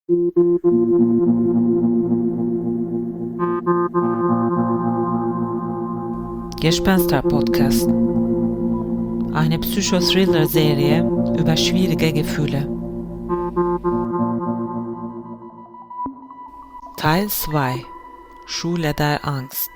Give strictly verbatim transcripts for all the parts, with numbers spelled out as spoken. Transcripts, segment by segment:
Gespenster-Podcast. Eine Psychothriller-Serie über schwierige Gefühle. Teil zwei. Schule der Angst.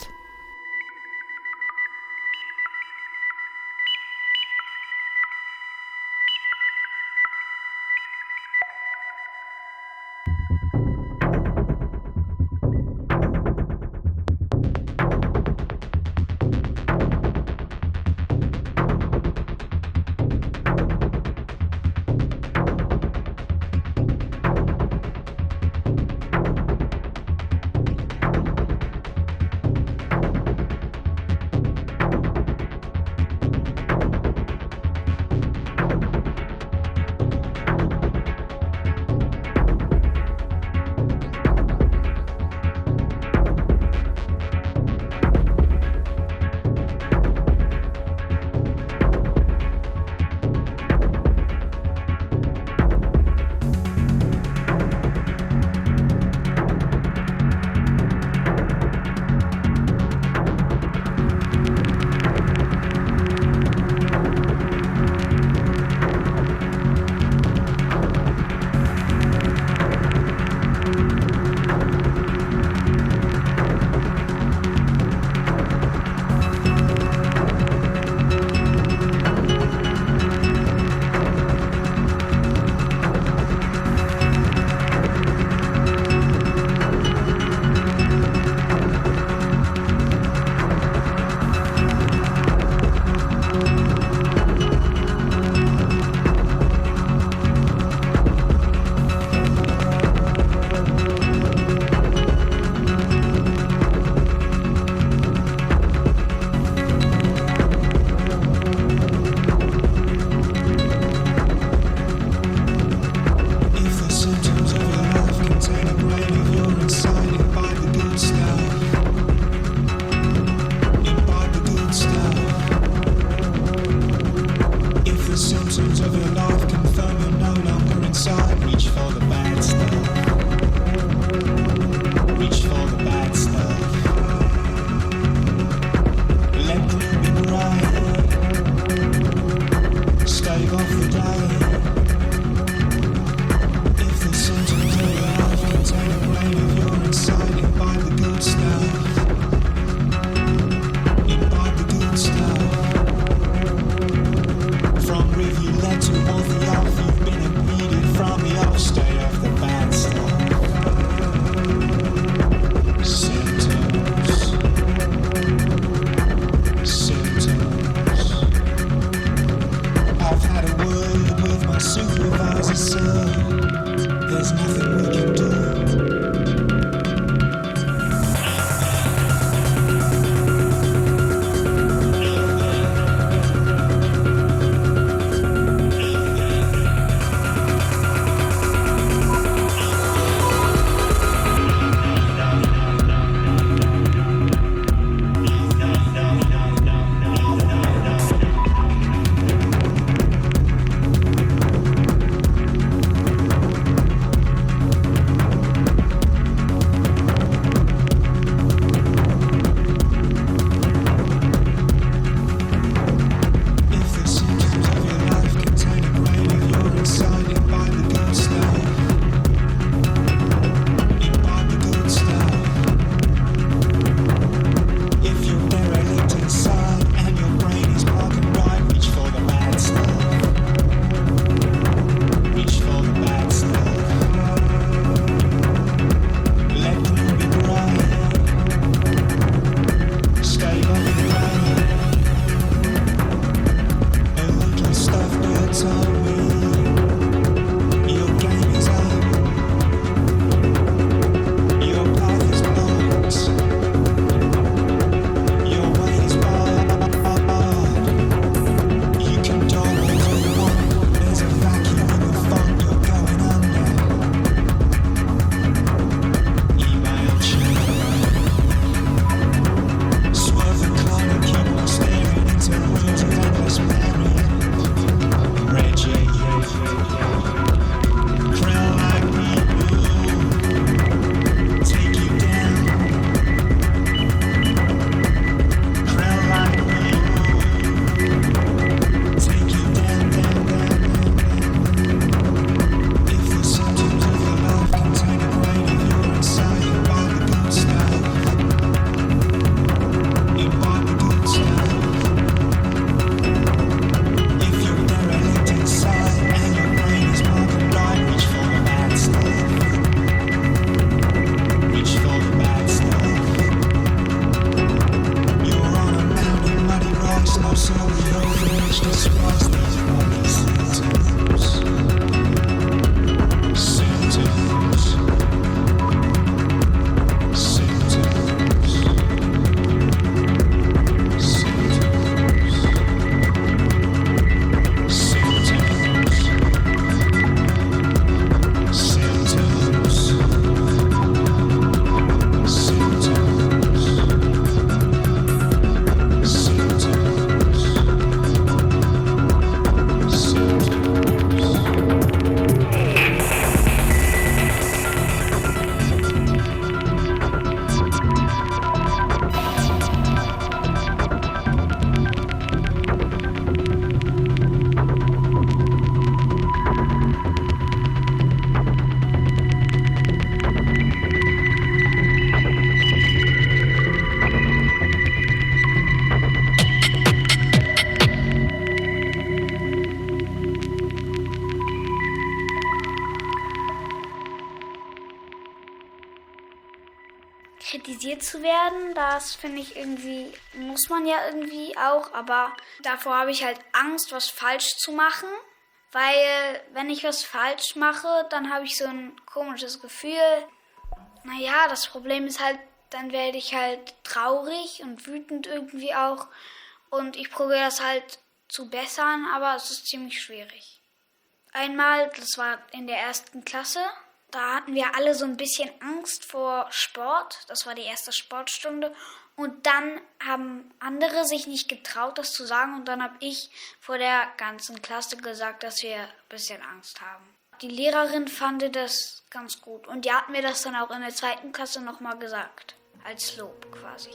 kritisiert zu werden. Das finde ich irgendwie, muss man ja irgendwie auch, aber davor habe ich halt Angst, was falsch zu machen, weil wenn ich was falsch mache, dann habe ich so ein komisches Gefühl. Naja, das Problem ist halt, dann werde ich halt traurig und wütend irgendwie auch und ich probiere das halt zu bessern, aber es ist ziemlich schwierig. Einmal, das war in der ersten Klasse, da hatten wir alle so ein bisschen Angst vor Sport. Das war die erste Sportstunde. Und dann haben andere sich nicht getraut, das zu sagen. Und dann habe ich vor der ganzen Klasse gesagt, dass wir ein bisschen Angst haben. Die Lehrerin fand das ganz gut. Und die hat mir das dann auch in der zweiten Klasse nochmal gesagt. Als Lob quasi.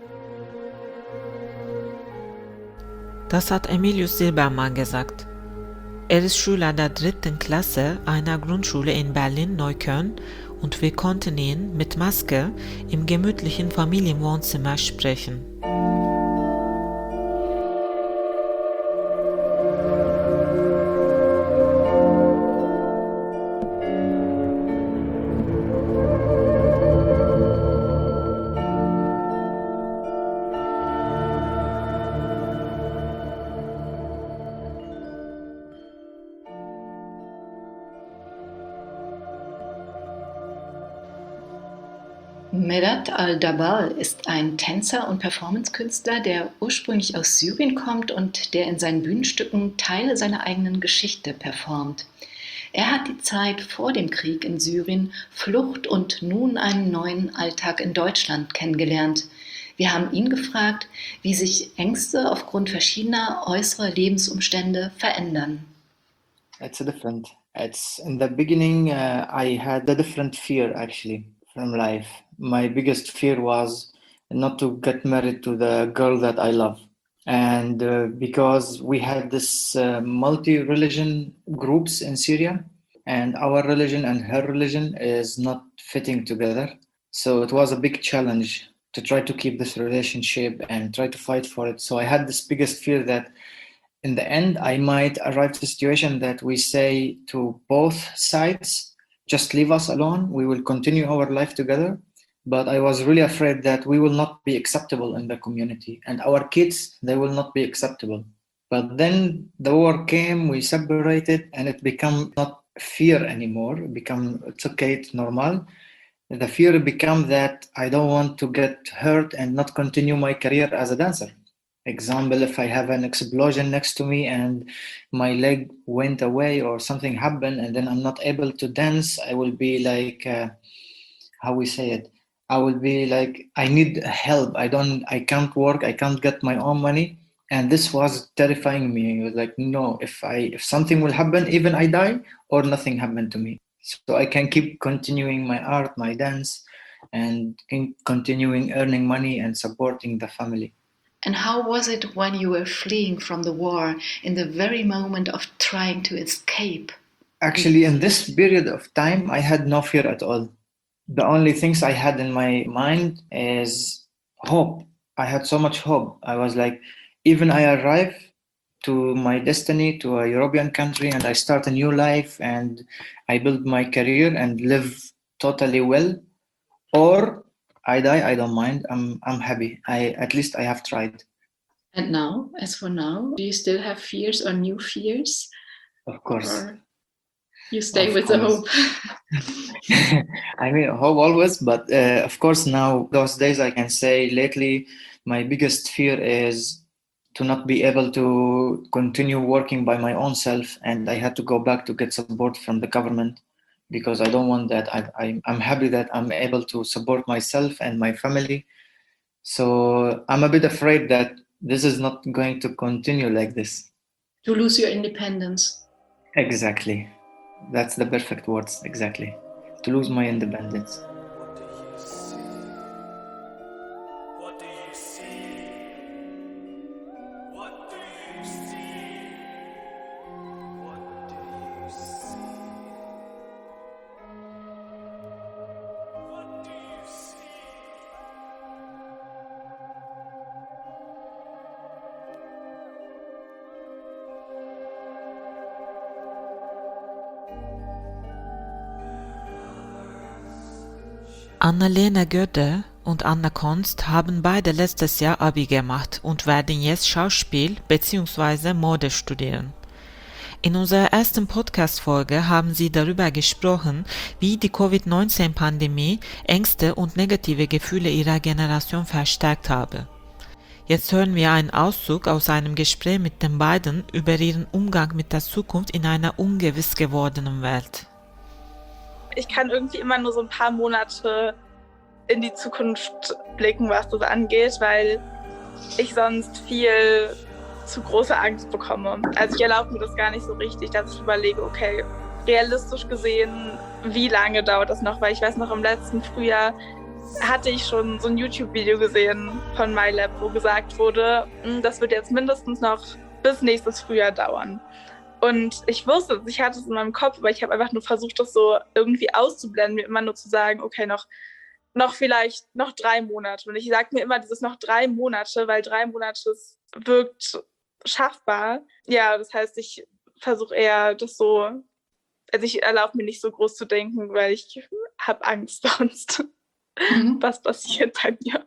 Das hat Emilius Silbermann gesagt. Er ist Schüler der dritten Klasse einer Grundschule in Berlin-Neukölln und wir konnten ihn mit Maske im gemütlichen Familienwohnzimmer sprechen. Medat Al-Dabal ist ein Tänzer und Performancekünstler, der ursprünglich aus Syrien kommt und der in seinen Bühnenstücken Teile seiner eigenen Geschichte performt. Er hat die Zeit vor dem Krieg in Syrien, Flucht und nun einen neuen Alltag in Deutschland kennengelernt. Wir haben ihn gefragt, wie sich Ängste aufgrund verschiedener äußerer Lebensumstände verändern. It's different. It's in the beginning, uh, I had a different fear actually from life. My biggest fear was not to get married to the girl that I love. And uh, because we had this uh, multi-religion groups in Syria, and our religion and her religion is not fitting together. So it was a big challenge to try to keep this relationship and try to fight for it. So I had this biggest fear that in the end, I might arrive to a situation that we say to both sides, just leave us alone. We will continue our life together. But I was really afraid that we will not be acceptable in the community and our kids, they will not be acceptable. But then the war came, we separated and it became not fear anymore. It became, it's okay, it's normal. The fear became that I don't want to get hurt and not continue my career as a dancer. Example, if I have an explosion next to me and my leg went away or something happened and then I'm not able to dance, I will be like, uh, how we say it? I will be like, I need help. I don't, I can't work. I can't get my own money. And this was terrifying me. It was like, no, if I, if something will happen, even I die or nothing happened to me. So I can keep continuing my art, my dance, and continuing earning money and supporting the family. And how was it when you were fleeing from the war in the very moment of trying to escape? Actually, in this period of time, I had no fear at all. The only things I had in my mind is hope. I had so much hope. I was like, even I arrive to my destiny, to a European country, and I start a new life and I build my career and live totally well, or I die, I don't mind. I'm I'm happy. I at least I have tried. And now, as for now, do you still have fears or new fears? Of course. Or you stay Of with course. the hope? I mean, hope always, but uh, of course now, those days I can say lately, my biggest fear is to not be able to continue working by my own self. And I had to go back to get support from the government because I don't want that. I, I, I'm happy that I'm able to support myself and my family. So I'm a bit afraid that this is not going to continue like this. To lose your independence. Exactly. That's the perfect words, exactly. To lose my independence. What do you see? What do you see? What do you see? What do you see? Annalena Gödde und Anna Konst haben beide letztes Jahr Abi gemacht und werden jetzt Schauspiel bzw. Mode studieren. In unserer ersten Podcast-Folge haben sie darüber gesprochen, wie die Covid neunzehn Pandemie Ängste und negative Gefühle ihrer Generation verstärkt habe. Jetzt hören wir einen Auszug aus einem Gespräch mit den beiden über ihren Umgang mit der Zukunft in einer ungewiss gewordenen Welt. Ich kann irgendwie immer nur so ein paar Monate in die Zukunft blicken, was das angeht, weil ich sonst viel zu große Angst bekomme. Also ich erlaube mir das gar nicht so richtig, dass ich überlege, okay, realistisch gesehen, wie lange dauert das noch? Weil ich weiß noch, im letzten Frühjahr hatte ich schon so ein YouTube-Video gesehen von MyLab, wo gesagt wurde, das wird jetzt mindestens noch bis nächstes Frühjahr dauern. Und ich wusste es, ich hatte es in meinem Kopf, aber ich habe einfach nur versucht, das so irgendwie auszublenden, mir immer nur zu sagen, okay, noch, noch vielleicht noch drei Monate. Und ich sage mir immer dieses noch drei Monate, weil drei Monate wirkt schaffbar. Ja, das heißt, ich versuche eher das so, also ich erlaube mir nicht so groß zu denken, weil ich habe Angst sonst, mhm. was passiert bei mir.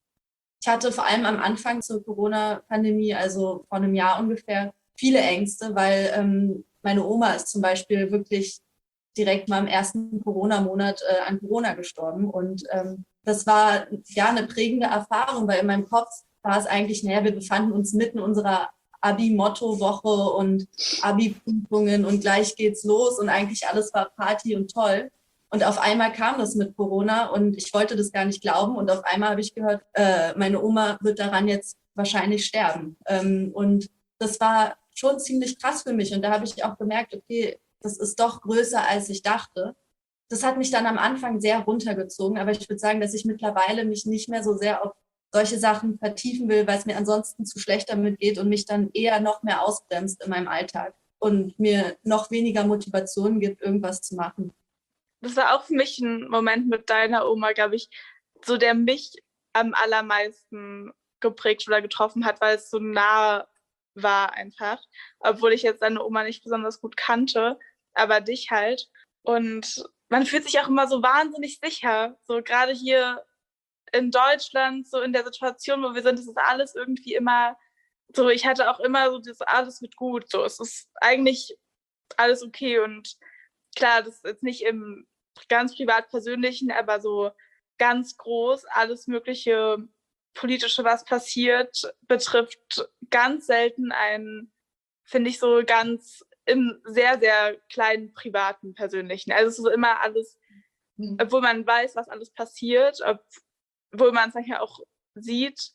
Ich hatte vor allem am Anfang zur Corona-Pandemie, also vor einem Jahr ungefähr, viele Ängste, weil ähm, meine Oma ist zum Beispiel wirklich direkt mal im ersten Corona-Monat äh, an Corona gestorben. Und ähm, das war ja eine prägende Erfahrung, weil in meinem Kopf war es eigentlich, naja, wir befanden uns mitten in unserer Abi-Motto-Woche und Abi-Prüfungen und gleich geht's los und eigentlich alles war Party und toll. Und auf einmal kam das mit Corona und ich wollte das gar nicht glauben und auf einmal habe ich gehört, äh, meine Oma wird daran jetzt wahrscheinlich sterben. Ähm, und das war schon ziemlich krass für mich und da habe ich auch gemerkt, okay, das ist doch größer, als ich dachte. Das hat mich dann am Anfang sehr runtergezogen, aber ich würde sagen, dass ich mittlerweile mich nicht mehr so sehr auf solche Sachen vertiefen will, weil es mir ansonsten zu schlecht damit geht und mich dann eher noch mehr ausbremst in meinem Alltag und mir noch weniger Motivation gibt, irgendwas zu machen. Das war auch für mich ein Moment mit deiner Oma, glaube ich, so der mich am allermeisten geprägt oder getroffen hat, weil es so nah war einfach, obwohl ich jetzt deine Oma nicht besonders gut kannte, aber dich halt. Und man fühlt sich auch immer so wahnsinnig sicher, so gerade hier in Deutschland, so in der Situation, wo wir sind, ist es alles irgendwie immer so, ich hatte auch immer so, das alles wird gut, so, es ist eigentlich alles okay und klar, das ist jetzt nicht im ganz privat-persönlichen, aber so ganz groß, alles mögliche Politische, was passiert, betrifft ganz selten einen, finde ich, so ganz im sehr, sehr kleinen privaten, persönlichen. Also es ist so immer alles, mhm. obwohl man weiß, was alles passiert, obwohl man es manchmal auch sieht,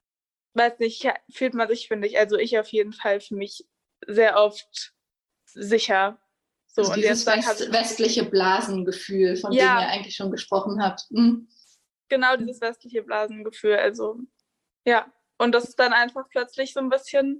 weiß nicht, fühlt man sich, finde ich, also ich auf jeden Fall für mich sehr oft sicher. So, also und dieses jetzt dann west- ich, westliche Blasengefühl, von ja, dem ihr eigentlich schon gesprochen habt. Mhm. Genau, dieses westliche Blasengefühl, also ja. Und das ist dann einfach plötzlich so ein bisschen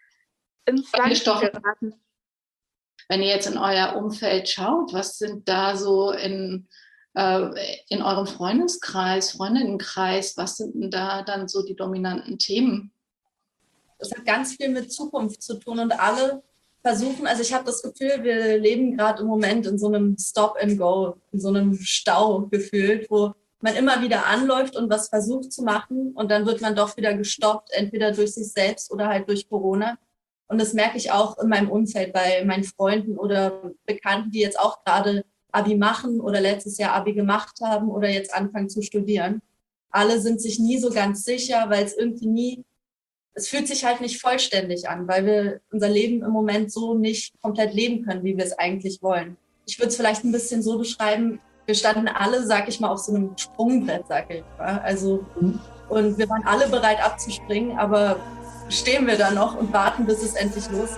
ins Wanken geraten. Wenn ihr jetzt in euer Umfeld schaut, was sind da so in, äh, in eurem Freundeskreis, Freundinnenkreis, was sind denn da dann so die dominanten Themen? Das hat ganz viel mit Zukunft zu tun und alle versuchen, also ich habe das Gefühl, wir leben gerade im Moment in so einem Stop and Go, in so einem Stau gefühlt, wo man immer wieder anläuft und was versucht zu machen und dann wird man doch wieder gestoppt, entweder durch sich selbst oder halt durch Corona. Und das merke ich auch in meinem Umfeld bei meinen Freunden oder Bekannten, die jetzt auch gerade Abi machen oder letztes Jahr Abi gemacht haben oder jetzt anfangen zu studieren. Alle sind sich nie so ganz sicher, weil es irgendwie nie, es fühlt sich halt nicht vollständig an, weil wir unser Leben im Moment so nicht komplett leben können, wie wir es eigentlich wollen. Ich würde es vielleicht ein bisschen so beschreiben, wir standen alle, sag ich mal, auf so einem Sprungbrett, sag ich mal. Also, und wir waren alle bereit abzuspringen, aber stehen wir da noch und warten, bis es endlich losgeht.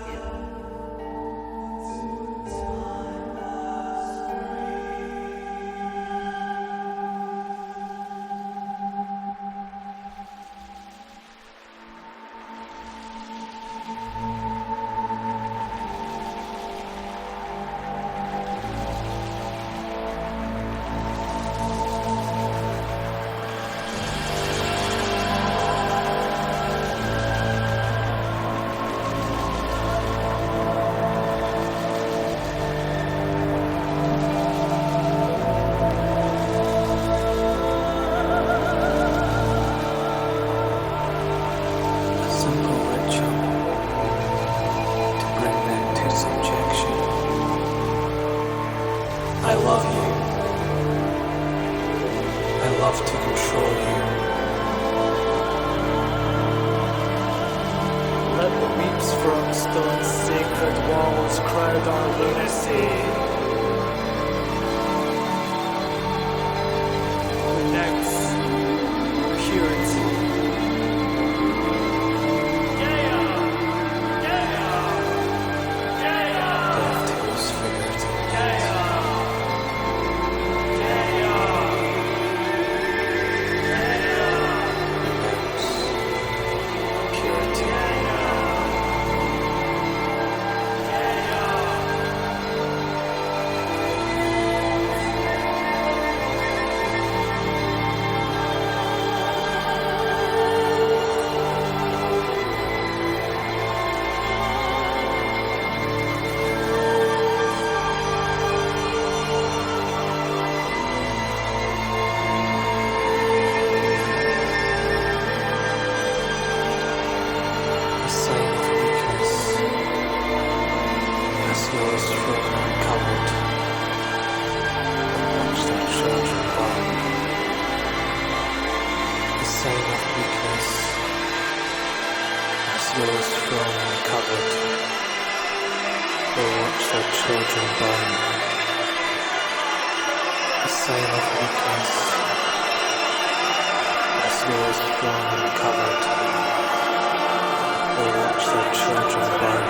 love to control you. Let the weeps from stone's sacred walls crowd our lunacy. Next, purity. Death whose figurative purity. A sign of weakness, as yours from uncovered, and watch their children burn. A sign of weakness, as yours from uncovered, will watch their children burn. A sign of weakness, as yours from uncovered, will watch their children burn.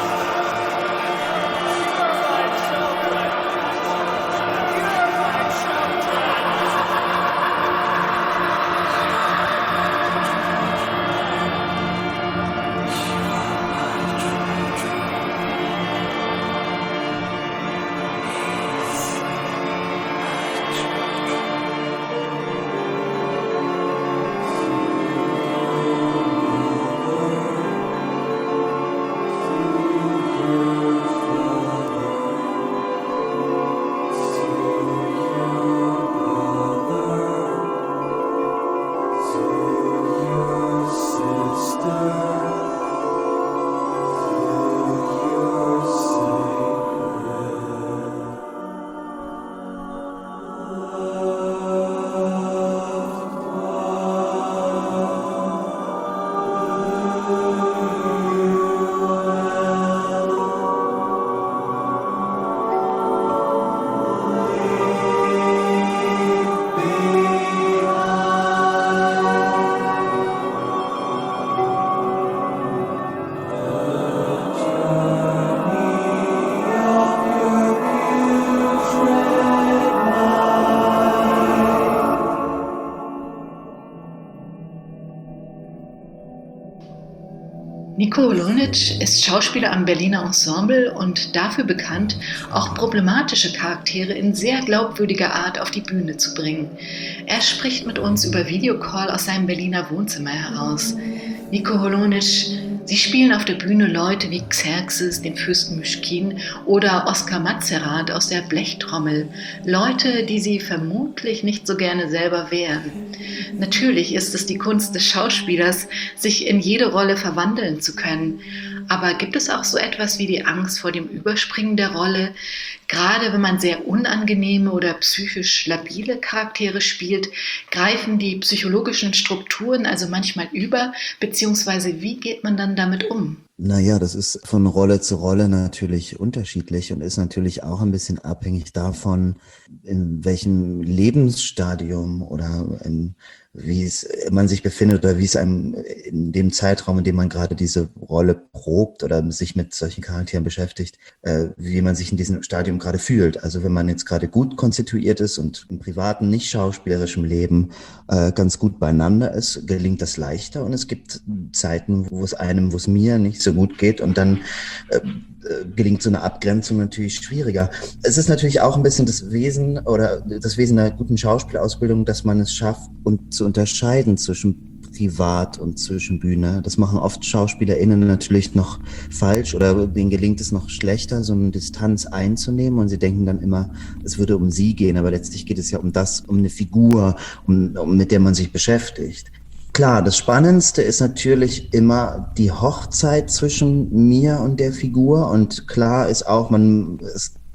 Nico Holonitsch ist Schauspieler am Berliner Ensemble und dafür bekannt, auch problematische Charaktere in sehr glaubwürdiger Art auf die Bühne zu bringen. Er spricht mit uns über Videocall aus seinem Berliner Wohnzimmer heraus. Nico Holonitsch, Sie spielen auf der Bühne Leute wie Xerxes, den Fürsten Myschkin oder Oskar Mazerat aus der Blechtrommel. Leute, die Sie vermutlich nicht so gerne selber wären. Natürlich ist es die Kunst des Schauspielers, sich in jede Rolle verwandeln zu können. Aber gibt es auch so etwas wie die Angst vor dem Überspringen der Rolle? Gerade wenn man sehr unangenehme oder psychisch labile Charaktere spielt, greifen die psychologischen Strukturen also manchmal über, beziehungsweise wie geht man dann damit um? Naja, das ist von Rolle zu Rolle natürlich unterschiedlich und ist natürlich auch ein bisschen abhängig davon, in welchem Lebensstadium oder in, wie es man sich befindet oder wie es einem in dem Zeitraum, in dem man gerade diese Rolle probt oder sich mit solchen Charakteren beschäftigt, äh, wie man sich in diesem Stadium gerade fühlt. Also wenn man jetzt gerade gut konstituiert ist und im privaten, nicht schauspielerischen Leben äh, ganz gut beieinander ist, gelingt das leichter und es gibt Zeiten, wo es einem, wo es mir nicht so gut geht und dann äh, gelingt so eine Abgrenzung natürlich schwieriger. Es ist natürlich auch ein bisschen das Wesen oder das Wesen einer guten Schauspielausbildung, dass man es schafft, und zu unterscheiden zwischen Privat und zwischen Bühne. Das machen oft SchauspielerInnen natürlich noch falsch oder denen gelingt es noch schlechter, so eine Distanz einzunehmen und sie denken dann immer, es würde um sie gehen, aber letztlich geht es ja um das, um eine Figur, um, um mit der man sich beschäftigt. Klar, das Spannendste ist natürlich immer die Hochzeit zwischen mir und der Figur und klar ist auch, man, es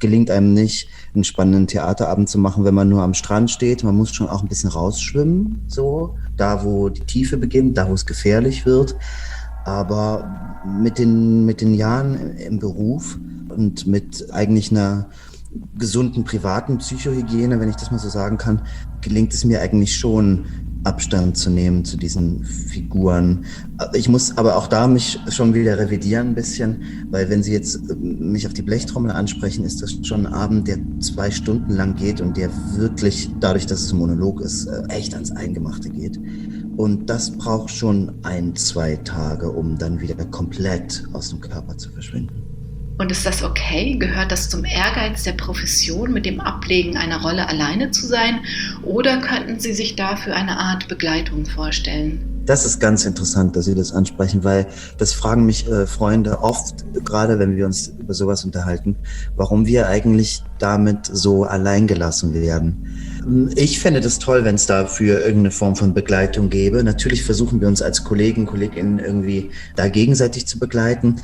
gelingt einem nicht, einen spannenden Theaterabend zu machen, wenn man nur am Strand steht. Man muss schon auch ein bisschen rausschwimmen, so, da wo die Tiefe beginnt, da wo es gefährlich wird. Aber mit den, mit den Jahren im Beruf und mit eigentlich einer gesunden privaten Psychohygiene, wenn ich das mal so sagen kann, gelingt es mir eigentlich schon, Abstand zu nehmen zu diesen Figuren. Ich muss aber auch da mich schon wieder revidieren ein bisschen, weil wenn Sie jetzt mich auf die Blechtrommel ansprechen, ist das schon ein Abend, der zwei Stunden lang geht und der wirklich, dadurch, dass es ein Monolog ist, echt ans Eingemachte geht. Und das braucht schon ein, zwei Tage, um dann wieder komplett aus dem Körper zu verschwinden. Und ist das okay? Gehört das zum Ehrgeiz der Profession, mit dem Ablegen einer Rolle alleine zu sein? Oder könnten Sie sich dafür eine Art Begleitung vorstellen? Das ist ganz interessant, dass Sie das ansprechen, weil das fragen mich äh, Freunde oft, gerade wenn wir uns über sowas unterhalten, warum wir eigentlich damit so alleingelassen werden. Ich fände das toll, wenn es dafür irgendeine Form von Begleitung gäbe. Natürlich versuchen wir uns als Kollegen, Kolleginnen irgendwie da gegenseitig zu begleiten.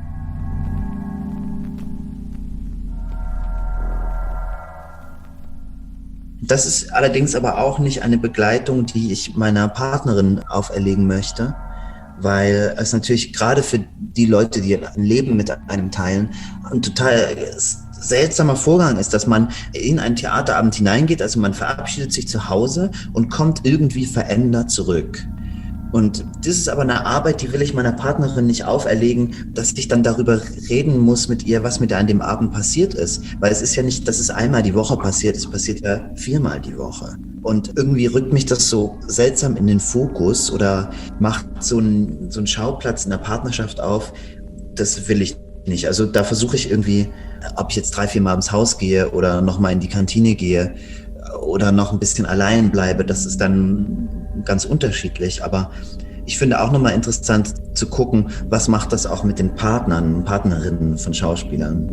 Das ist allerdings aber auch nicht eine Begleitung, die ich meiner Partnerin auferlegen möchte, weil es natürlich gerade für die Leute, die ein Leben mit einem teilen, ein total seltsamer Vorgang ist, dass man in einen Theaterabend hineingeht, also man verabschiedet sich zu Hause und kommt irgendwie verändert zurück. Und das ist aber eine Arbeit, die will ich meiner Partnerin nicht auferlegen, dass ich dann darüber reden muss mit ihr, was mit ihr an dem Abend passiert ist. Weil es ist ja nicht, dass es einmal die Woche passiert, es passiert ja viermal die Woche. Und irgendwie rückt mich das so seltsam in den Fokus oder macht so einen, so einen Schauplatz in der Partnerschaft auf. Das will ich nicht. Also da versuche ich irgendwie, ob ich jetzt drei, vier Mal ins Haus gehe oder nochmal in die Kantine gehe oder noch ein bisschen allein bleibe, das ist dann ganz unterschiedlich. Aber ich finde auch nochmal interessant zu gucken, was macht das auch mit den Partnern, Partnerinnen von Schauspielern.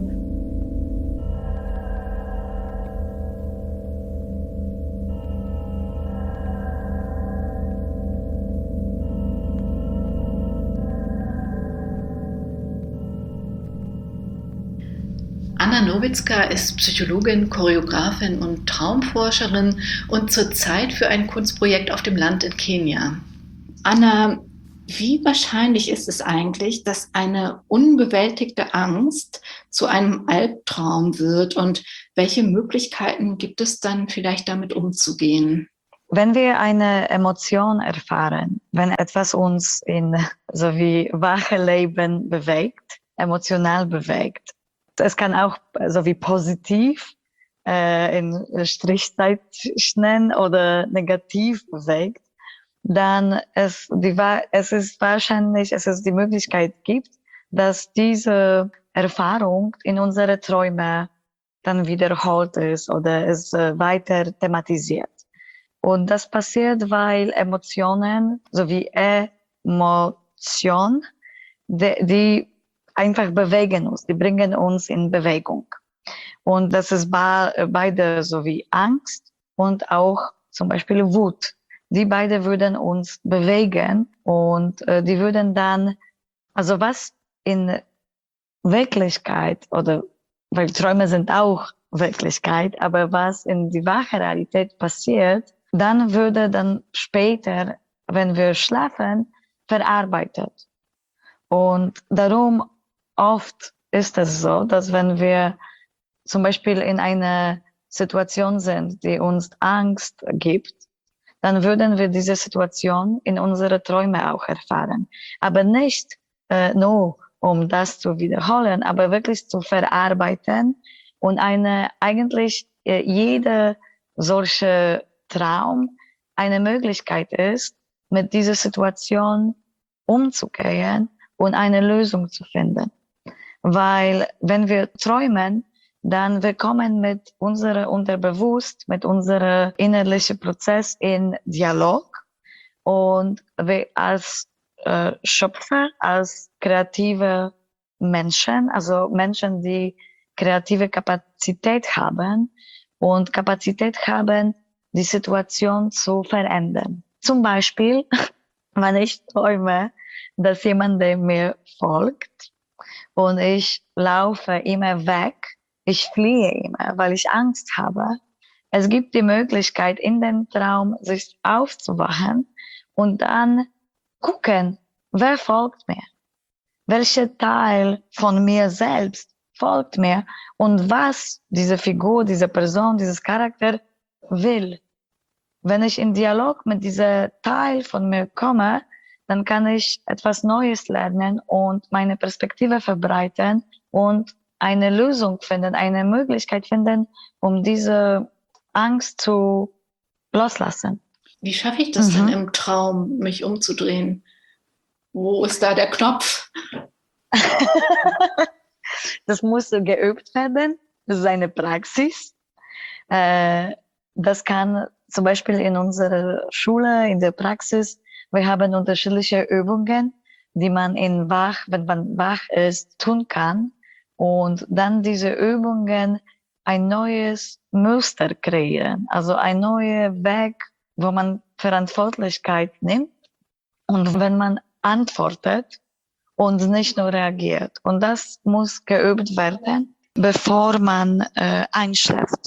Anna Nowitzka ist Psychologin, Choreografin und Traumforscherin und zurzeit für ein Kunstprojekt auf dem Land in Kenia. Anna, wie wahrscheinlich ist es eigentlich, dass eine unbewältigte Angst zu einem Albtraum wird und welche Möglichkeiten gibt es dann vielleicht damit umzugehen? Wenn wir eine Emotion erfahren, wenn etwas uns in so wie wache Leben bewegt, emotional bewegt, es kann auch so wie positiv äh, in Strichzeichen oder negativ bewegt, dann es, die, es ist wahrscheinlich, es ist die Möglichkeit gibt, dass diese Erfahrung in unsere Träume dann wiederholt ist oder es äh, weiter thematisiert. Und das passiert, weil Emotionen sowie Emotion, die, die einfach bewegen uns, die bringen uns in Bewegung. Und das ist beide sowie Angst und auch zum Beispiel Wut. Die beide würden uns bewegen und äh, die würden dann, also was in Wirklichkeit oder, weil Träume sind auch Wirklichkeit, aber was in die wache Realität passiert, dann würde dann später, wenn wir schlafen, verarbeitet. Und darum oft ist es so, dass wenn wir zum Beispiel in einer Situation sind, die uns Angst gibt, dann würden wir diese Situation in unsere Träume auch erfahren. Aber nicht äh, nur, um das zu wiederholen, aber wirklich zu verarbeiten und eine eigentlich äh, jede solche Traum eine Möglichkeit ist, mit dieser Situation umzugehen und eine Lösung zu finden. Weil wenn wir träumen, dann wir kommen mit unserem Unterbewusst, mit unserem innerlichen Prozess in Dialog und wir als äh, Schöpfer, als kreative Menschen, also Menschen, die kreative Kapazität haben und Kapazität haben, die Situation zu verändern. Zum Beispiel, wenn ich träume, dass jemand mir folgt und ich laufe immer weg Ich fliehe immer, weil ich Angst habe. Es gibt die Möglichkeit, in dem Traum sich aufzuwachen und dann gucken, wer folgt mir? Welcher Teil von mir selbst folgt mir und was diese Figur, diese Person, dieses Charakter will. Wenn ich in Dialog mit diesem Teil von mir komme, dann kann ich etwas Neues lernen und meine Perspektive verbreiten und eine Lösung finden, eine Möglichkeit finden, um diese Angst zu loslassen. Wie schaffe ich das Mhm. denn im Traum, mich umzudrehen? Wo ist da der Knopf? Das muss geübt werden. Das ist eine Praxis. Äh, das kann zum Beispiel in unserer Schule, in der Praxis, wir haben unterschiedliche Übungen, die man in wach, wenn man wach ist, tun kann. Und dann diese Übungen ein neues Muster kreieren. Also ein neuer Weg, wo man Verantwortlichkeit nimmt. Und wenn man antwortet und nicht nur reagiert. Und das muss geübt werden, bevor man äh, einschläft.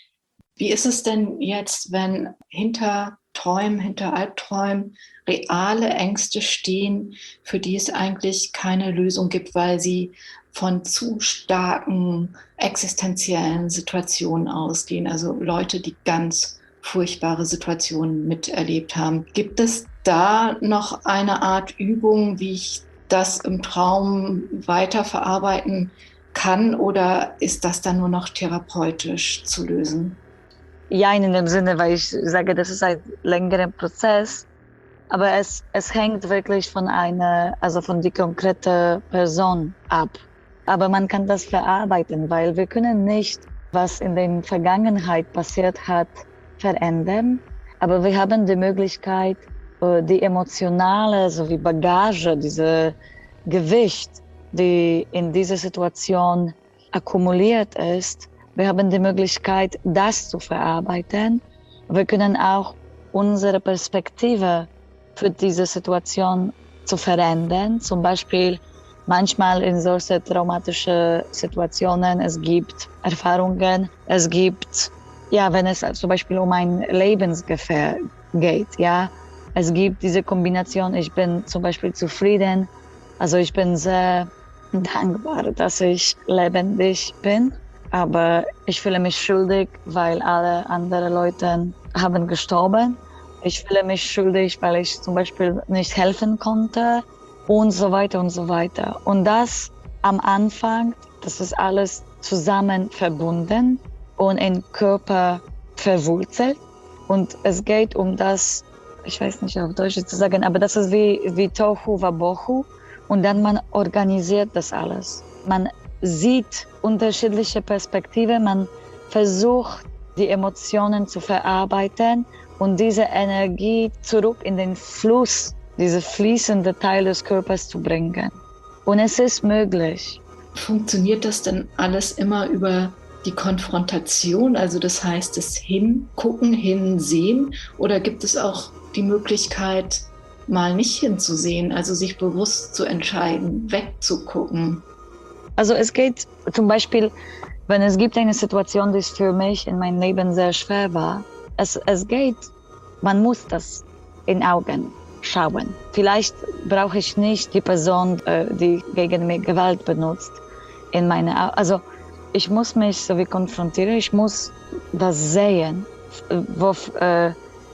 Wie ist es denn jetzt, wenn hinter Träumen, hinter Albträumen reale Ängste stehen, für die es eigentlich keine Lösung gibt, weil sie von zu starken existenziellen Situationen ausgehen, also Leute, die ganz furchtbare Situationen miterlebt haben. Gibt es da noch eine Art Übung, wie ich das im Traum weiterverarbeiten kann, oder ist das dann nur noch therapeutisch zu lösen? Ja, in dem Sinne, weil ich sage, das ist ein längerer Prozess, aber es, es hängt wirklich von einer, also von der konkreten Person ab. Aber man kann das verarbeiten, weil wir können nicht, was in der Vergangenheit passiert hat, verändern. Aber wir haben die Möglichkeit, die emotionale sowie Bagage, diese Gewicht, die in dieser Situation akkumuliert ist, wir haben die Möglichkeit, das zu verarbeiten. Wir können auch unsere Perspektive für diese Situation zu verändern. Zum Beispiel manchmal in solchen traumatischen Situationen, es gibt Erfahrungen, es gibt, ja, wenn es zum Beispiel um ein Lebensgefahr geht, ja, es gibt diese Kombination, ich bin zum Beispiel zufrieden, also ich bin sehr dankbar, dass ich lebendig bin, aber ich fühle mich schuldig, weil alle anderen Leute haben gestorben. Ich fühle mich schuldig, weil ich zum Beispiel nicht helfen konnte und so weiter und so weiter. Und das am Anfang, das ist alles zusammen verbunden und im Körper verwurzelt. Und es geht um das, ich weiß nicht auf Deutsch zu sagen, aber das ist wie, wie Tohu Wabohu. Und dann man organisiert das alles. Man sieht unterschiedliche Perspektiven, man versucht, die Emotionen zu verarbeiten und diese Energie zurück in den Fluss, diese fließende Teil des Körpers zu bringen. Und es ist möglich. Funktioniert das denn alles immer über die Konfrontation, also das heißt das Hingucken, Hinsehen, oder gibt es auch die Möglichkeit, mal nicht hinzusehen, also sich bewusst zu entscheiden, wegzugucken? Also es geht zum Beispiel, wenn es gibt eine Situation, die für mich in meinem Leben sehr schwer war, es, es geht, man muss das in Augen schauen. Vielleicht brauche ich nicht die Person, die gegen mich Gewalt benutzt, in meine Augen. Also ich muss mich so wie konfrontieren, ich muss das sehen, wo, uh,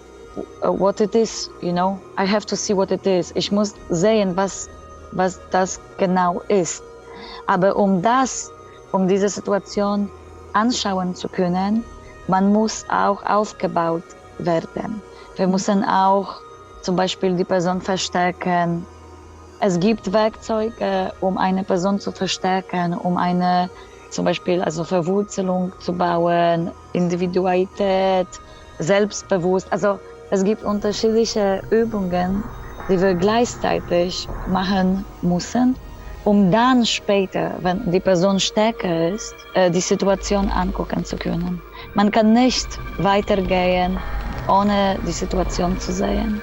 what it is, you know, I have to see what it is. Ich muss sehen, was, was das genau ist. Aber um das, um diese Situation anschauen zu können, man muss auch aufgebaut werden. Wir müssen auch zum Beispiel die Person verstärken. Es gibt Werkzeuge, um eine Person zu verstärken, um eine zum Beispiel also Verwurzelung zu bauen, Individualität, Selbstbewusst. Also es gibt unterschiedliche Übungen, die wir gleichzeitig machen müssen, um dann später, wenn die Person stärker ist, die Situation angucken zu können. Man kann nicht weitergehen, ohne die Situation zu sehen.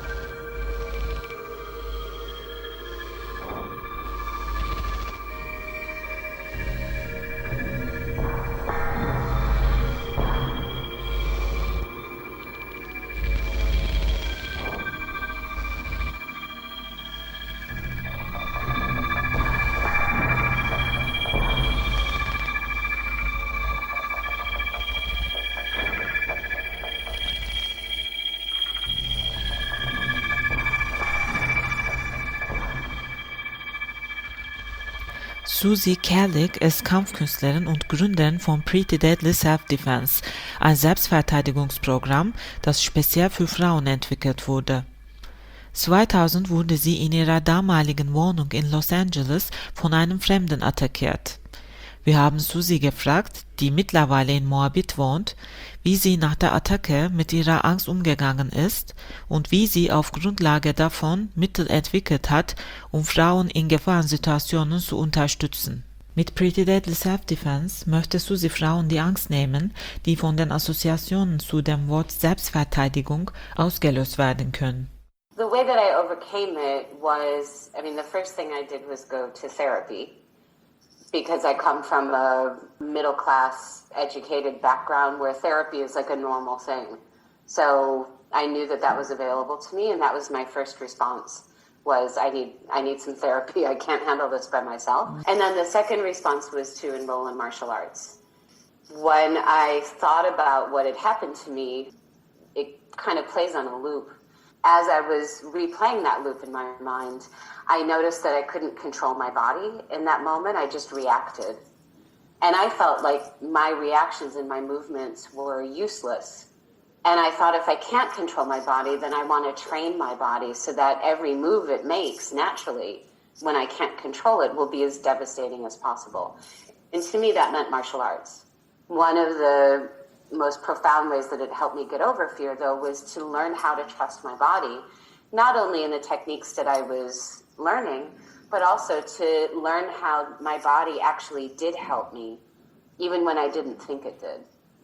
Susie Kerlick ist Kampfkünstlerin und Gründerin von Pretty Deadly Self-Defense, ein Selbstverteidigungsprogramm, das speziell für Frauen entwickelt wurde. zweitausend wurde sie in ihrer damaligen Wohnung in Los Angeles von einem Fremden attackiert. Wir haben Susie gefragt, die mittlerweile in Moabit wohnt, wie sie nach der Attacke mit ihrer Angst umgegangen ist und wie sie auf Grundlage davon Mittel entwickelt hat, um Frauen in Gefahrensituationen zu unterstützen. Mit Pretty Deadly Self-Defense möchte Susie Frauen die Angst nehmen, die von den Assoziationen zu dem Wort Selbstverteidigung ausgelöst werden können. The way that I overcame it was, I mean, the first thing I did was go to therapy. Because I come from a middle class educated background where therapy is like a normal thing. So I knew that that was available to me, and that was my first response was I need I need some therapy. I can't handle this by myself. And then the second response was to enroll in martial arts. When I thought about what had happened to me, it kind of plays on a loop. As I was replaying that loop in my mind, I noticed that I couldn't control my body in that moment. I just reacted. And I felt like my reactions and my movements were useless. And I thought if I can't control my body, then I want to train my body so that every move it makes naturally, when I can't control it, will be as devastating as possible. And to me, that meant martial arts. One of the most profound ways that it helped me get over fear, though, was to learn how to trust my body, not only in the techniques that I was learning, but also to learn how my body actually did help me, even when I didn't think it did.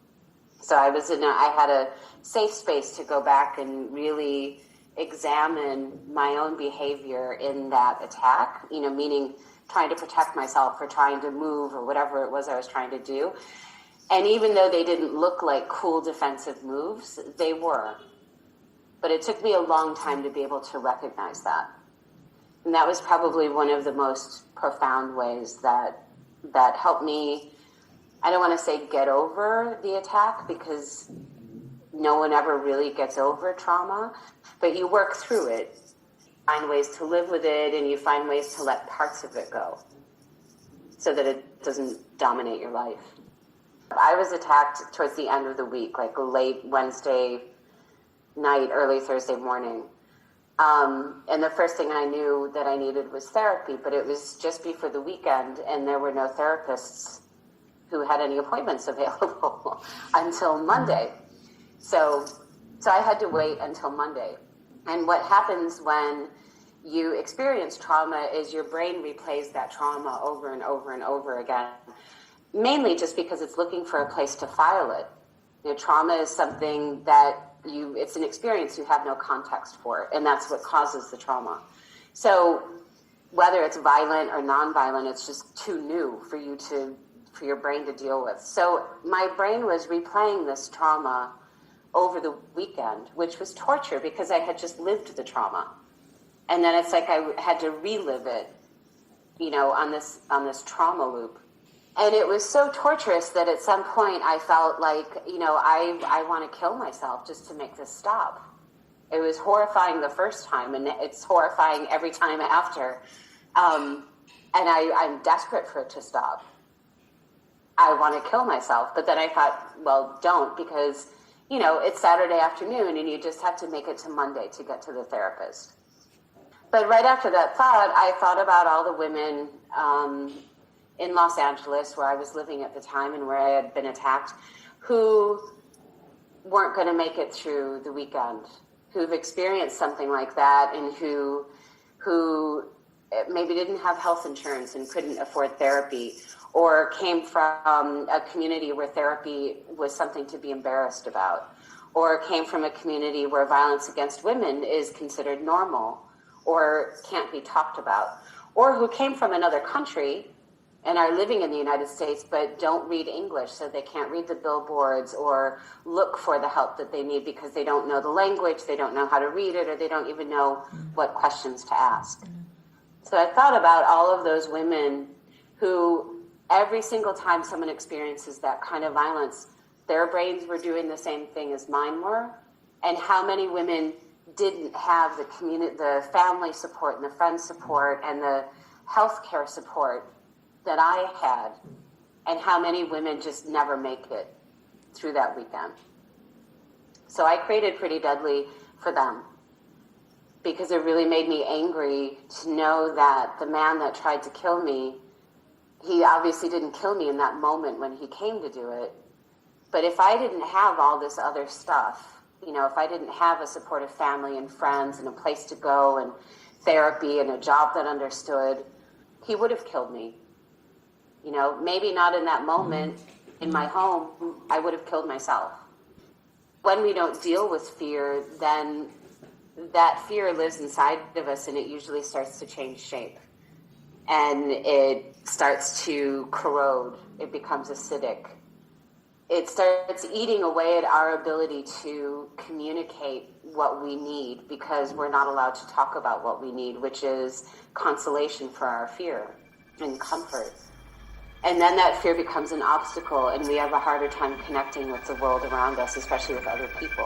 So I was in a, I had a safe space to go back and really examine my own behavior in that attack, you know, meaning trying to protect myself or trying to move or whatever it was I was trying to do. And even though they didn't look like cool defensive moves, they were. But it took me a long time to be able to recognize that. And that was probably one of the most profound ways that that helped me, I don't want to say get over the attack, because no one ever really gets over trauma, but you work through it, find ways to live with it, and you find ways to let parts of it go so that it doesn't dominate your life. I was attacked towards the end of the week, like late Wednesday night, early Thursday morning. Um, and the first thing I knew that I needed was therapy, but it was just before the weekend, and there were no therapists who had any appointments available until Monday. So, so I had to wait until Monday. And what happens when you experience trauma is your brain replays that trauma over and over and over again, mainly just because it's looking for a place to file it. You know, trauma is something that you, it's an experience you have no context for, and that's what causes the trauma. So whether it's violent or non-violent, it's just too new for you to, for your brain to deal with. So my brain was replaying this trauma over the weekend, which was torture because I had just lived the trauma. And then it's like I had to relive it, you know, on this, on this trauma loop. And it was so torturous that at some point I felt like, you know, I I want to kill myself just to make this stop. It was horrifying the first time, and it's horrifying every time after. Um, and I, I'm desperate for it to stop. I want to kill myself. But then I thought, well, don't, because, you know, it's Saturday afternoon and you just have to make it to Monday to get to the therapist. But right after that thought, I thought about all the women um, in Los Angeles, where I was living at the time and where I had been attacked, who weren't going to make it through the weekend, who've experienced something like that, and who who maybe didn't have health insurance and couldn't afford therapy, or came from a community where therapy was something to be embarrassed about, or came from a community where violence against women is considered normal or can't be talked about, or who came from another country and are living in the United States but don't read English, so they can't read the billboards or look for the help that they need because they don't know the language, they don't know how to read it, or they don't even know what questions to ask. So I thought about all of those women who every single time someone experiences that kind of violence, their brains were doing the same thing as mine were, and how many women didn't have the community, the family support and the friend support and the healthcare support that I had and how many women just never make it through that weekend. So I created Pretty Deadly for them because it really made me angry to know that the man that tried to kill me, he obviously didn't kill me in that moment when he came to do it. But if I didn't have all this other stuff, you know, if I didn't have a supportive family and friends and a place to go and therapy and a job that understood, he would have killed me. You know, maybe not in that moment in my home, I would have killed myself. When we don't deal with fear, then that fear lives inside of us and it usually starts to change shape. And it starts to corrode. It becomes acidic. It starts eating away at our ability to communicate what we need because we're not allowed to talk about what we need, which is consolation for our fear and comfort. And then that fear becomes an obstacle and we have a harder time connecting with the world around us, especially with other people.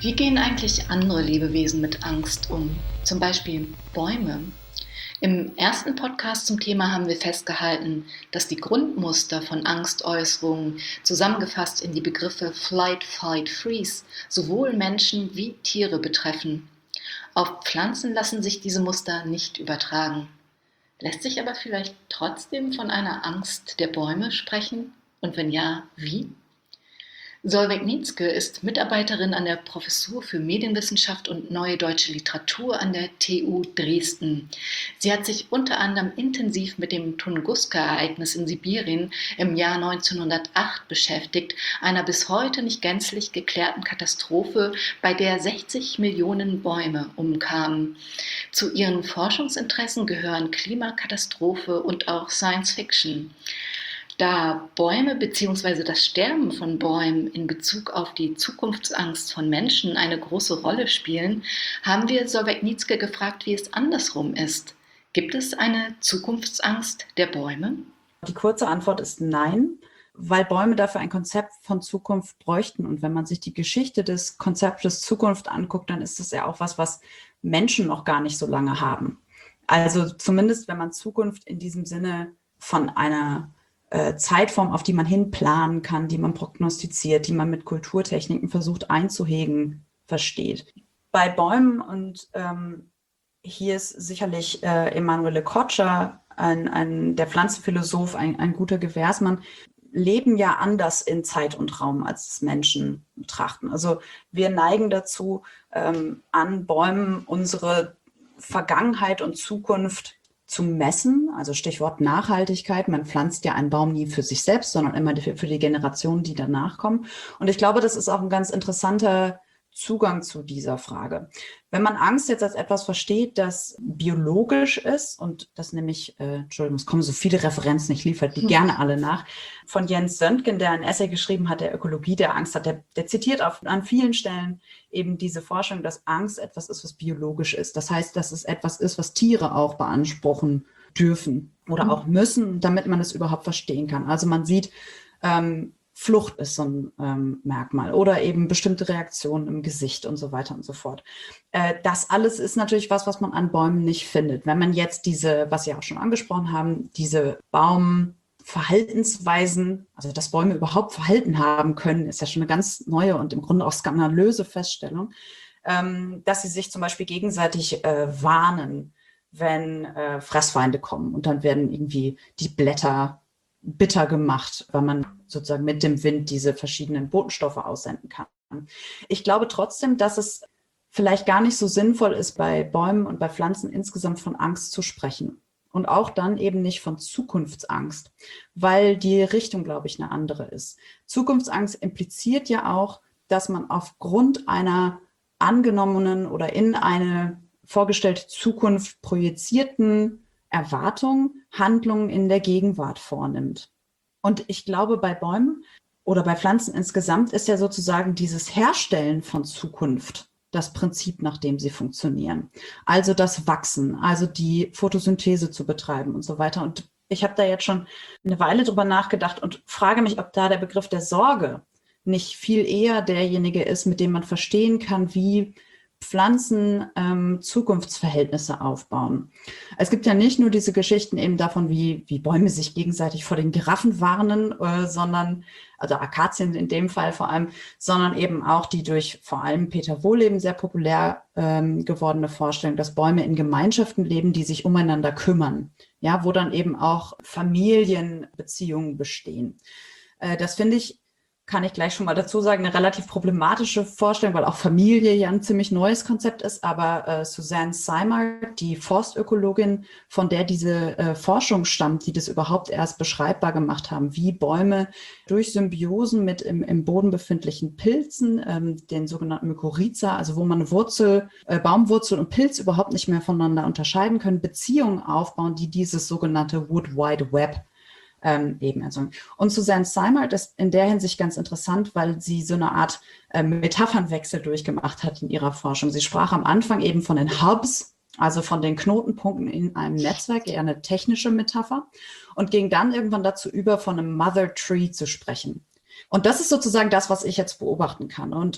Wie gehen eigentlich andere Lebewesen mit Angst um? Zum Beispiel Bäume. Im ersten Podcast zum Thema haben wir festgehalten, dass die Grundmuster von Angstäußerungen, zusammengefasst in die Begriffe Flight, Fight, Freeze, sowohl Menschen wie Tiere betreffen. Auf Pflanzen lassen sich diese Muster nicht übertragen. Lässt sich aber vielleicht trotzdem von einer Angst der Bäume sprechen? Und wenn ja, wie? Solveig Nietzsche ist Mitarbeiterin an der Professur für Medienwissenschaft und Neue Deutsche Literatur an der T U Dresden. Sie hat sich unter anderem intensiv mit dem Tunguska-Ereignis in Sibirien im Jahr neunzehnhundertacht beschäftigt, einer bis heute nicht gänzlich geklärten Katastrophe, bei der sechzig Millionen Bäume umkamen. Zu ihren Forschungsinteressen gehören Klimakatastrophe und auch Science Fiction. Da Bäume bzw. das Sterben von Bäumen in Bezug auf die Zukunftsangst von Menschen eine große Rolle spielen, haben wir Solveig Nietzsche gefragt, wie es andersrum ist. Gibt es eine Zukunftsangst der Bäume? Die kurze Antwort ist nein, weil Bäume dafür ein Konzept von Zukunft bräuchten. Und wenn man sich die Geschichte des Konzeptes Zukunft anguckt, dann ist das ja auch was, was Menschen noch gar nicht so lange haben. Also zumindest, wenn man Zukunft in diesem Sinne von einer Zeitform, auf die man hinplanen kann, die man prognostiziert, die man mit Kulturtechniken versucht einzuhegen, versteht. Bei Bäumen, und ähm, hier ist sicherlich äh, Emanuele Coccia, ein, ein, der Pflanzenphilosoph, ein, ein guter Gewährsmann, leben ja anders in Zeit und Raum, als es Menschen betrachten. Also wir neigen dazu, ähm, an Bäumen unsere Vergangenheit und Zukunft zu messen, also Stichwort Nachhaltigkeit. Man pflanzt ja einen Baum nie für sich selbst, sondern immer für die Generationen, die danach kommen. Und ich glaube, das ist auch ein ganz interessanter Zugang zu dieser Frage. Wenn man Angst jetzt als etwas versteht, das biologisch ist, und das nämlich, äh, Entschuldigung, es kommen so viele Referenzen, ich liefere die gerne alle nach, von Jens Söntgen, der ein Essay geschrieben hat, der Ökologie der Angst hat, der, der zitiert auf, an vielen Stellen eben diese Forschung, dass Angst etwas ist, was biologisch ist. Das heißt, dass es etwas ist, was Tiere auch beanspruchen dürfen oder auch müssen, damit man es überhaupt verstehen kann. Also man sieht, ähm, Flucht ist so ein ähm, Merkmal oder eben bestimmte Reaktionen im Gesicht und so weiter und so fort. Äh, das alles ist natürlich was, was man an Bäumen nicht findet. Wenn man jetzt diese, was Sie auch schon angesprochen haben, diese Baumverhaltensweisen, also dass Bäume überhaupt Verhalten haben können, ist ja schon eine ganz neue und im Grunde auch skandalöse Feststellung, ähm, dass sie sich zum Beispiel gegenseitig äh, warnen, wenn äh, Fressfeinde kommen, und dann werden irgendwie die Blätter bitter gemacht, weil man sozusagen mit dem Wind diese verschiedenen Botenstoffe aussenden kann. Ich glaube trotzdem, dass es vielleicht gar nicht so sinnvoll ist, bei Bäumen und bei Pflanzen insgesamt von Angst zu sprechen. Und auch dann eben nicht von Zukunftsangst, weil die Richtung, glaube ich, eine andere ist. Zukunftsangst impliziert ja auch, dass man aufgrund einer angenommenen oder in eine vorgestellte Zukunft projizierten Erwartung Handlungen in der Gegenwart vornimmt. Und ich glaube, bei Bäumen oder bei Pflanzen insgesamt ist ja sozusagen dieses Herstellen von Zukunft das Prinzip, nach dem sie funktionieren. Also das Wachsen, also die Photosynthese zu betreiben und so weiter. Und ich habe da jetzt schon eine Weile drüber nachgedacht und frage mich, ob da der Begriff der Sorge nicht viel eher derjenige ist, mit dem man verstehen kann, wie Pflanzen ähm, Zukunftsverhältnisse aufbauen. Es gibt ja nicht nur diese Geschichten eben davon, wie, wie Bäume sich gegenseitig vor den Giraffen warnen, äh, sondern, also Akazien in dem Fall vor allem, sondern eben auch die durch vor allem Peter Wohleben sehr populär ähm, gewordene Vorstellung, dass Bäume in Gemeinschaften leben, die sich umeinander kümmern, ja, wo dann eben auch Familienbeziehungen bestehen. Äh, das finde ich, kann ich gleich schon mal dazu sagen, eine relativ problematische Vorstellung, weil auch Familie ja ein ziemlich neues Konzept ist. Aber äh, Suzanne Simard, die Forstökologin, von der diese äh, Forschung stammt, die das überhaupt erst beschreibbar gemacht haben, wie Bäume durch Symbiosen mit im, im Boden befindlichen Pilzen, ähm, den sogenannten Mykorrhiza, also wo man Wurzel, äh, Baumwurzel und Pilz überhaupt nicht mehr voneinander unterscheiden können, Beziehungen aufbauen, die dieses sogenannte Wood Wide Web Ähm, eben erzeugen. Und Suzanne Simard ist in der Hinsicht ganz interessant, weil sie so eine Art äh, Metaphernwechsel durchgemacht hat in ihrer Forschung. Sie sprach am Anfang eben von den Hubs, also von den Knotenpunkten in einem Netzwerk, eher eine technische Metapher, und ging dann irgendwann dazu über, von einem Mother Tree zu sprechen. Und das ist sozusagen das, was ich jetzt beobachten kann. Und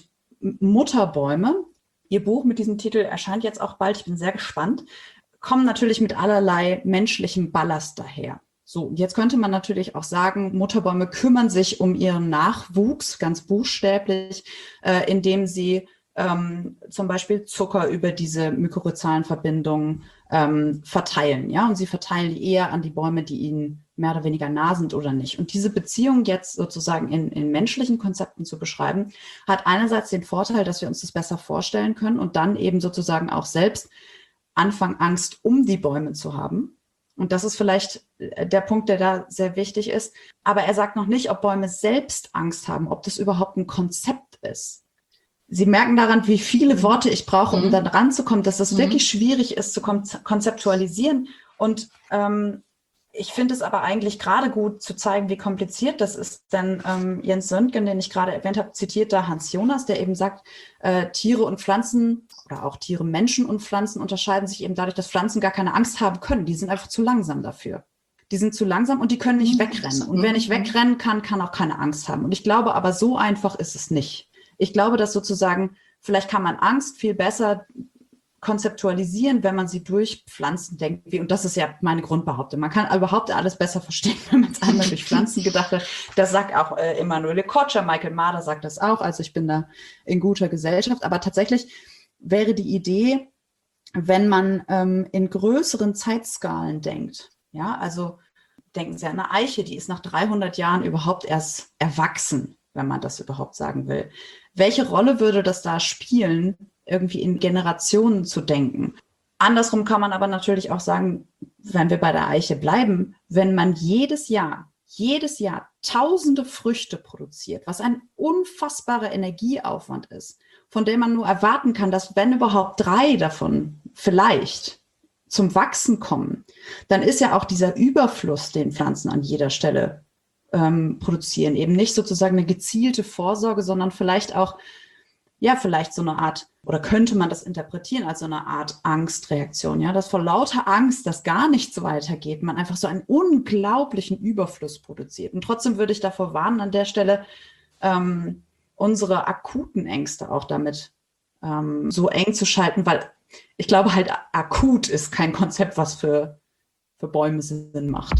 Mutterbäume, ihr Buch mit diesem Titel erscheint jetzt auch bald, ich bin sehr gespannt, kommen natürlich mit allerlei menschlichem Ballast daher. So, jetzt könnte man natürlich auch sagen, Mutterbäume kümmern sich um ihren Nachwuchs, ganz buchstäblich, äh, indem sie ähm, zum Beispiel Zucker über diese mykorrhizalen Verbindungen ähm, verteilen. Ja? Und sie verteilen die eher an die Bäume, die ihnen mehr oder weniger nah sind oder nicht. Und diese Beziehung jetzt sozusagen in, in menschlichen Konzepten zu beschreiben, hat einerseits den Vorteil, dass wir uns das besser vorstellen können und dann eben sozusagen auch selbst anfangen, Angst um die Bäume zu haben. Und das ist vielleicht der Punkt, der da sehr wichtig ist. Aber er sagt noch nicht, ob Bäume selbst Angst haben, ob das überhaupt ein Konzept ist. Sie merken daran, wie viele Worte ich brauche, um mhm. dann ranzukommen, dass das mhm. wirklich schwierig ist zu konzeptualisieren. Und ähm, ich finde es aber eigentlich gerade gut zu zeigen, wie kompliziert das ist. Denn ähm, Jens Söntgen, den ich gerade erwähnt habe, zitiert da Hans Jonas, der eben sagt, äh, Tiere und Pflanzen oder auch Tiere, Menschen und Pflanzen unterscheiden sich eben dadurch, dass Pflanzen gar keine Angst haben können. Die sind einfach zu langsam dafür. Die sind zu langsam und die können nicht wegrennen. Und wer nicht wegrennen kann, kann auch keine Angst haben. Und ich glaube aber, so einfach ist es nicht. Ich glaube, dass sozusagen, vielleicht kann man Angst viel besser konzeptualisieren, wenn man sie durch Pflanzen denkt. Und das ist ja meine Grundbehauptung. Man kann überhaupt alles besser verstehen, wenn man es einmal durch Pflanzen gedacht hat. Das sagt auch äh, Emanuele Kotscher, Michael Marder sagt das auch. Also ich bin da in guter Gesellschaft. Aber tatsächlich wäre die Idee, wenn man ähm, in größeren Zeitskalen denkt. Ja, also denken Sie an eine Eiche, die ist nach dreihundert Jahren überhaupt erst erwachsen, wenn man das überhaupt sagen will. Welche Rolle würde das da spielen, irgendwie in Generationen zu denken? Andersrum kann man aber natürlich auch sagen, wenn wir bei der Eiche bleiben, wenn man jedes Jahr, jedes Jahr tausende Früchte produziert, was ein unfassbarer Energieaufwand ist, von dem man nur erwarten kann, dass wenn überhaupt drei davon vielleicht zum Wachsen kommen, dann ist ja auch dieser Überfluss, den Pflanzen an jeder Stelle ähm, produzieren, eben nicht sozusagen eine gezielte Vorsorge, sondern vielleicht auch, ja, vielleicht so eine Art, oder könnte man das interpretieren als so eine Art Angstreaktion, ja, dass vor lauter Angst, dass gar nichts weitergeht, man einfach so einen unglaublichen Überfluss produziert. Und trotzdem würde ich davor warnen, an der Stelle ähm, unsere akuten Ängste auch damit ähm, so eng zu schalten, weil ich glaube halt, akut ist kein Konzept, was für, für Bäume Sinn macht.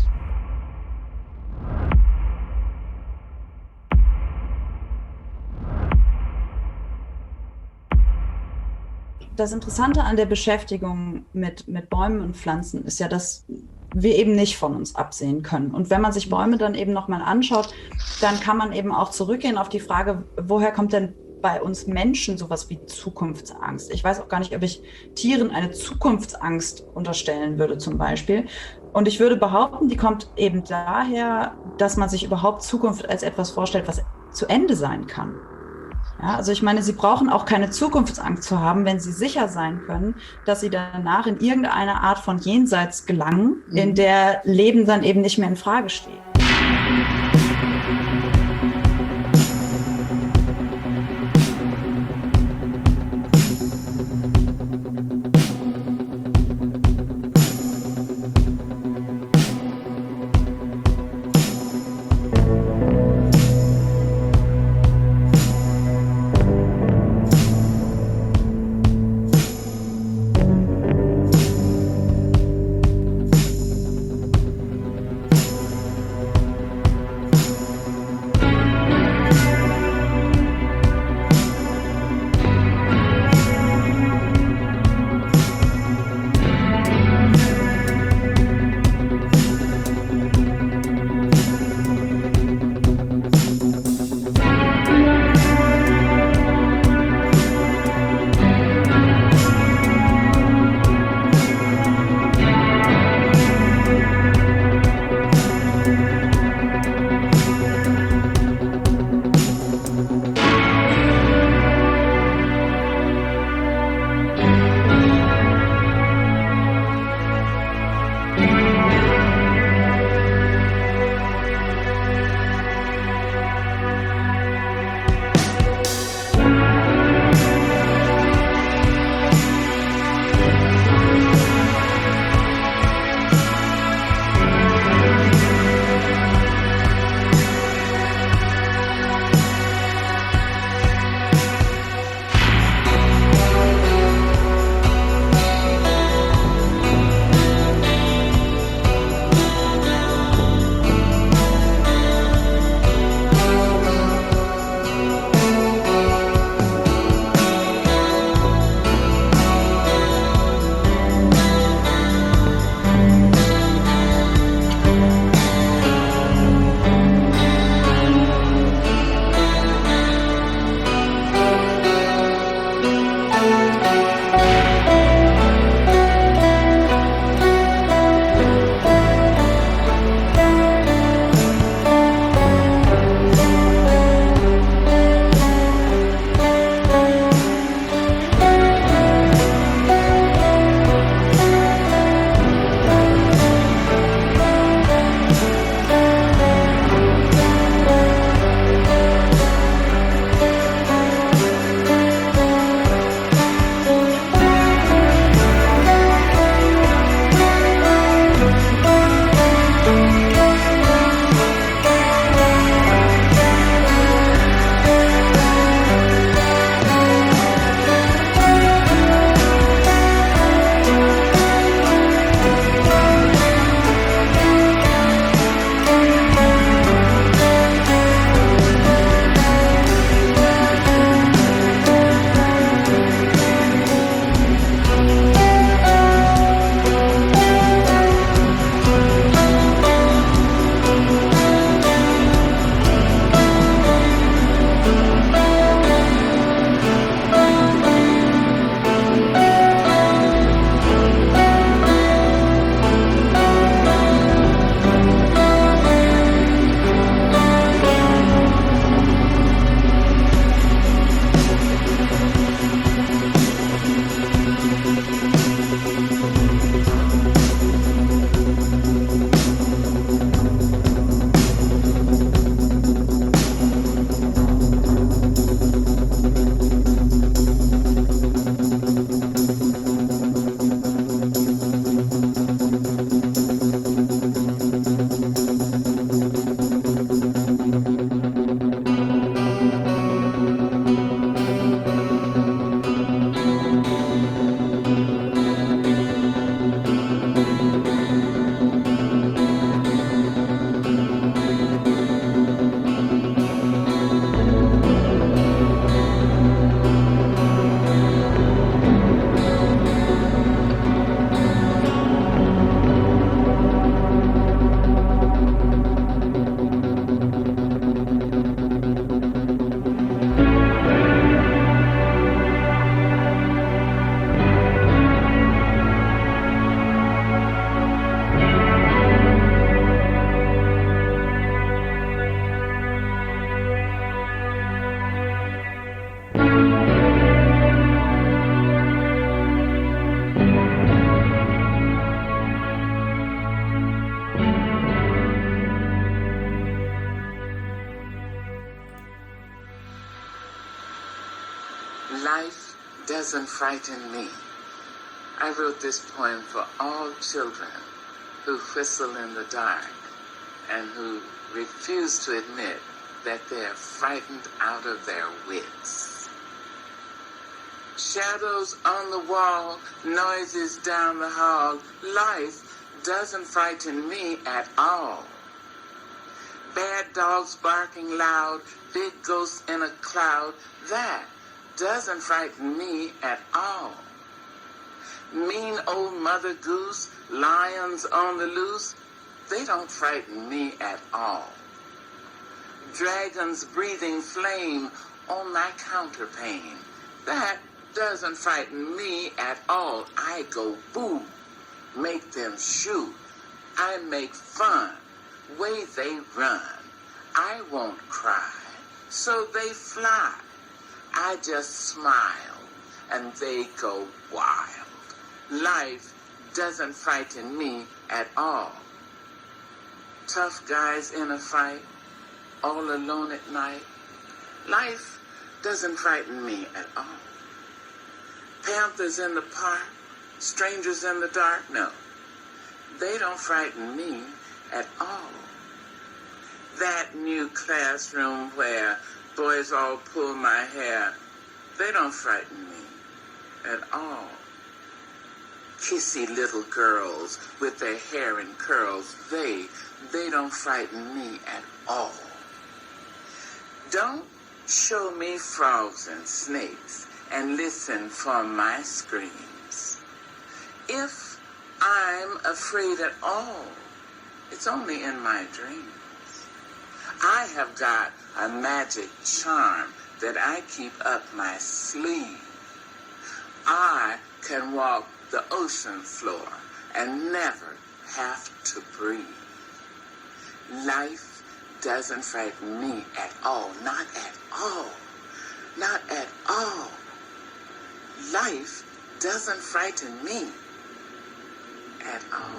Das Interessante an der Beschäftigung mit, mit Bäumen und Pflanzen ist ja, dass wir eben nicht von uns absehen können. Und wenn man sich Bäume dann eben nochmal anschaut, dann kann man eben auch zurückgehen auf die Frage, woher kommt denn bei uns Menschen sowas wie Zukunftsangst? Ich weiß auch gar nicht, ob ich Tieren eine Zukunftsangst unterstellen würde zum Beispiel. Und ich würde behaupten, die kommt eben daher, dass man sich überhaupt Zukunft als etwas vorstellt, was zu Ende sein kann. Ja, also ich meine, Sie brauchen auch keine Zukunftsangst zu haben, wenn Sie sicher sein können, dass Sie danach in irgendeine Art von Jenseits gelangen, mhm. in der Leben dann eben nicht mehr in Frage steht. doesn't frighten me. I wrote this poem for all children who whistle in the dark and who refuse to admit that they're frightened out of their wits. Shadows on the wall, noises down the hall. Life doesn't frighten me at all. Bad dogs barking loud, big ghosts in a cloud. That doesn't frighten me at all. Mean old Mother Goose, lions on the loose, they don't frighten me at all. Dragons breathing flame on my counterpane, that doesn't frighten me at all. I go boo, make them shoot. I make fun, way they run. I won't cry, so they fly. I just smile, and they go wild. Life doesn't frighten me at all. Tough guys in a fight, all alone at night. Life doesn't frighten me at all. Panthers in the park, strangers in the dark, no. They don't frighten me at all. That new classroom where boys all pull my hair, they don't frighten me at all. Kissy little girls with their hair in curls, they, they don't frighten me at all. Don't show me frogs and snakes and listen for my screams. If I'm afraid at all, it's only in my dreams. I have got a magic charm that I keep up my sleeve. I can walk the ocean floor and never have to breathe. Life doesn't frighten me at all, not at all, not at all. Life doesn't frighten me at all.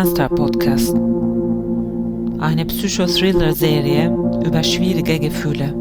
Gespenster-Podcast. Eine Psychothriller-Serie über schwierige Gefühle.